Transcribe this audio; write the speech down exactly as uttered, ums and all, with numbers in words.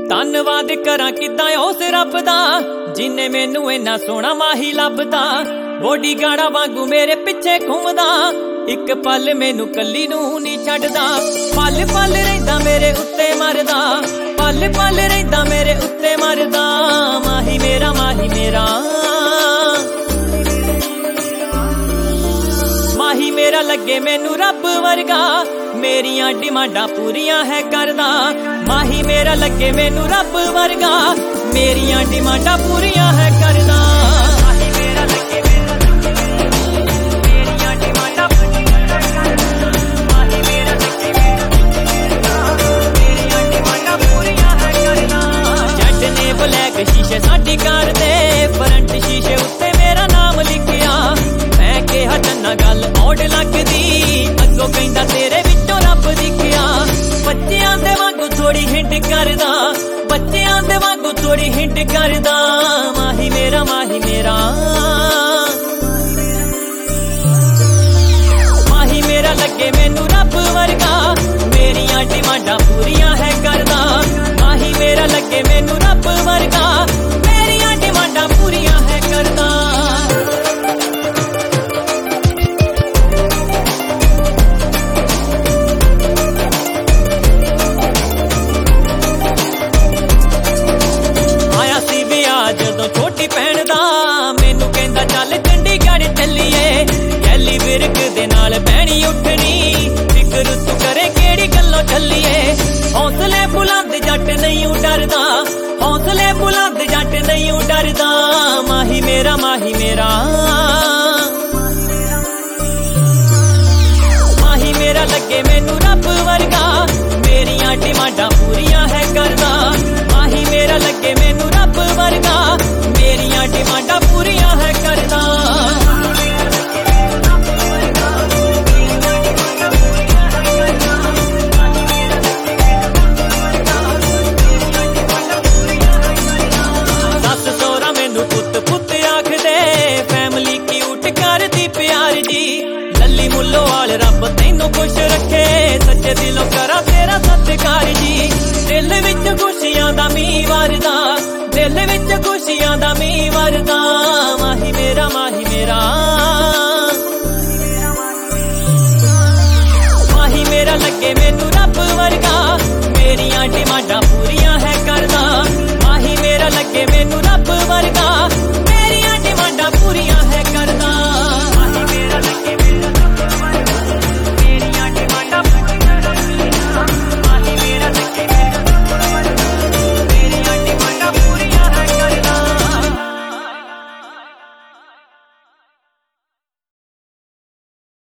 ਧੰਨਵਾਦ ਕਰਾਂ ਕਿੱਦਾਂ ਉਸ ਰੱਬ ਦਾ ਜਿਨੇ ਮੈਨੂੰ ਇੰਨਾ ਸੋਹਣਾ ਮਾਹੀ ਲੱਭਦਾ। ਬੋਡੀਗਾਰਡਾਂ ਵਾਂਗੂ ਮੇਰੇ ਪਿੱਛੇ ਘੁੰਮਦਾ, ਇੱਕ ਪਲ ਮੈਨੂੰ ਕੱਲੀ ਨੂੰ ਨਹੀਂ ਛੱਡਦਾ। ਪਲ ਪਲ ਰਹਿੰਦਾ ਮੇਰੇ ਉੱਤੇ ਮਰਦਾ, ਪਲ ਪਲ ਰਹਿੰਦਾ ਮੇਰੇ ਉੱਤੇ ਮਰਦਾ। ਮਾਹੀ ਮੇਰਾ ਮਾਹੀ ਮੇਰਾ ਮਾਹੀ ਮੇਰਾ ਲੱਗੇ ਮੈਨੂੰ ਰੱਬ ਵਰਗਾ, ਮੇਰੀਆਂ ਡਿਮਾਂਡਾਂ ਪੂਰੀਆਂ ਹੈ ਕਰਦਾ। ਮਾਹੀ ਮੇਰਾ ਲੱਗੇ ਮੈਨੂੰ ਰੱਬ ਵਰਗਾ, ਮੇਰੀਆਂ ਡਿਮਾਂਡਾਂ ਪੂਰੀਆਂ ਹੈ ਕਰਦਾ। ਮਾਹੀ ਮੇਰਾ ਲੱਗੇ ਮੇਰੀਆਂ ਡਿਮਾਂਡਾਂ ਪੂਰੀਆਂ ਹੈ ਕਰਦਾ। ਮਾਹੀ ਮੇਰਾ ਲੱਗੇ ਮੇਰੀਆਂ ਡਿਮਾਂਡਾਂ ਪੂਰੀਆਂ ਹੈ ਕਰਦਾ। ਜੱਟ ਨੇ ਬਲੈਕ ਸ਼ੀਸ਼ੇ ਸਾਡੀ ਕਾਰ ਦੇ, ਫਰੰਟ ਸ਼ੀਸ਼ੇ ਉੱਤੇ ਮੇਰਾ ਨਾਮ ਲਿਖਿਆ। ਮੈਂ ਕਿਹਾ ਚੰਨਾ ਗੱਲ ਔੜ ਲੱਗਦੀ, ਅੱਗੋਂ ਕਹਿੰਦਾ ਤੇਰੇ ਵਿੱਚੋਂ ਰੱਬ ਦਿਖਿਆ। ਬੱਚਿਆਂ ਦੇ ਵਾਂਗੂ ਥੋੜੀ ਹਿੰਟ ਕਰਦਾ, ਬੱਚਿਆਂ ਦੇ ਵਾਂਗੂ ਥੋੜੀ ਹਿੰਟ ਕਰਦਾ। ਮਾਹੀ ਮੇਰਾ ਮਾਹੀ ਮੇਰਾ ਮਾਹੀ ਮੇਰਾ ਲੱਗੇ ਮੈਨੂੰ ਰੱਬ ਵਰਗਾ, ਮੇਰੀਆਂ ਡਿਮਾਂਡਾਂ ਪੂਰੀਆਂ ਹੈ ਕਰਦਾ। ਮਾਹੀ ਮੇਰਾ ਲੱਗੇ ਮੈਨੂੰ ਰੱਬ ਵਰਗਾ, ਮੇਰੀਆਂ ਡਿਮਾਂਡਾਂ ਪੂਰੀਆਂ ਹੈ ਕਰਦਾ। ਜਦੋਂ ਛੋਟੀ ਭੈਣ ਦਾ ਮੈਨੂੰ ਕਹਿੰਦਾ ਚੱਲ ਚੰਡੀਗੜ੍ਹ ਚੱਲੀਏ। ਗੈਲੀ ਵਿਰਕ ਦੇ ਨਾਲ ਬਹਿਣੀ ਉੱਠਣੀ, ਫਿਕਰ ਤੂੰ ਕਰੇ ਕਿਹੜੀ ਗੱਲੋਂ ਚੱਲੀਏ। ਹੌਸਲੇ ਬੁਲੰਦ ਜੱਟ ਨਹੀਂ ਡਰਦਾ, ਹੌਸਲੇ ਬੁਲੰਦ ਜੱਟ ਨਹੀਂ ਡਰਦਾ। ਮਾਹੀ ਮੇਰਾ ਮਾਹੀ ਮੇਰਾ ਮਾਹੀ ਮੇਰਾ ਲੱਗੇ ਮੈਨੂੰ ਰੱਬ ਵਰਗਾ, ਮੇਰੀਆਂ ਡਿਮਾਂਡਾਂ ਪੂਰੀਆਂ ਹੈ ਕਰਦਾ। ਮਾਹੀ ਮੇਰਾ ਲੱਗੇ ਮੈਨੂੰ ਰੱਬ ਵਰਗਾ, ਮੇਰੀਆਂ ਡਿਮਾਂਡਾਂ ਪੂਰੀਆਂ ਹੈ ਕਰਦਾ। ਸੱਸ ਸਹੁਰਾ ਮੈਨੂੰ ਪੁੱਤ ਪੁੱਤ ਆਖਦੇ, ਫੈਮਲੀ ਕਿਊਟ ਕਰਦੀ ਪਿਆਰ ਜੀ। ਲੱਲੀ ਮੁੱਲੋਵਾਲ ਰੱਬ ਤੈਨੂੰ ਖੁਸ਼ ਰੱਖੇ, ਸੱਚੇ ਦਿਲੋਂ ਕਰਾਂ ਤੇਰਾ ਸਤਿਕਾਰ ਜੀ। ਦਿਲ ਵਿੱਚ ਖੁਸ਼ੀਆਂ ਦਾ ਮੀਂਹ ਵਰਦਾ, ਦਿਲ ਵਿੱਚ ਖੁਸ਼ੀਆਂ ਦਾ ਮੀਂਹ ਵਰਦਾ। ਮਾਹੀ ਮੇਰਾ ਮਾਹੀ ਮੇਰਾ